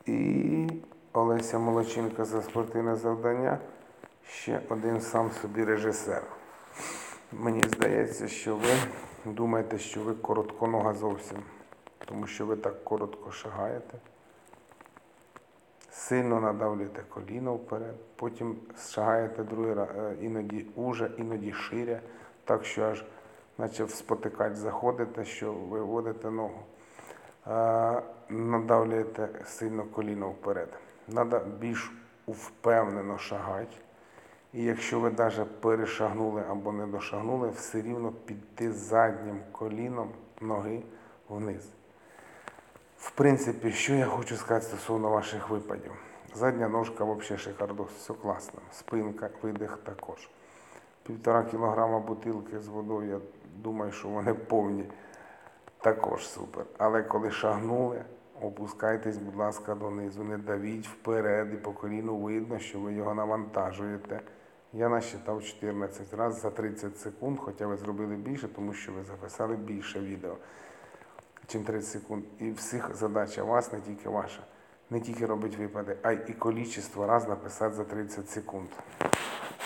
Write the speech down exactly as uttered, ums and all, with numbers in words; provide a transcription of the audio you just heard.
І Олеся Молочинка за спортивне завдання. Ще один сам собі режисер. Мені здається, що ви думаєте, що ви коротконога зовсім, тому що ви так коротко шагаєте. Сильно надавлюєте коліно вперед, потім шагаєте другий раз, іноді уже, іноді ширя, так що аж наче в спотикач заходите, що виводите ногу. Надавлюєте сильно коліно вперед. Треба більш впевнено шагати. І якщо ви навіть перешагнули або не дошагнули, все рівно піти заднім коліном ноги вниз. В принципі, що я хочу сказати стосовно ваших випадів. Задня ножка взагалі шикардос, все класно. Спинка, видих також. Півтора кілограма бутилки з водою, я думаю, що вони повні. Також супер. Але коли шагнули, опускайтесь, будь ласка, донизу. Не давіть вперед і по коліну видно, що ви його навантажуєте. Я насчитав чотирнадцять разів за тридцять секунд, хоча ви зробили більше, тому що ви записали більше відео, чим тридцять секунд. І всіх задача вас, не тільки ваша. Не тільки робити випади, а й і кількість разів написати за тридцять секунд.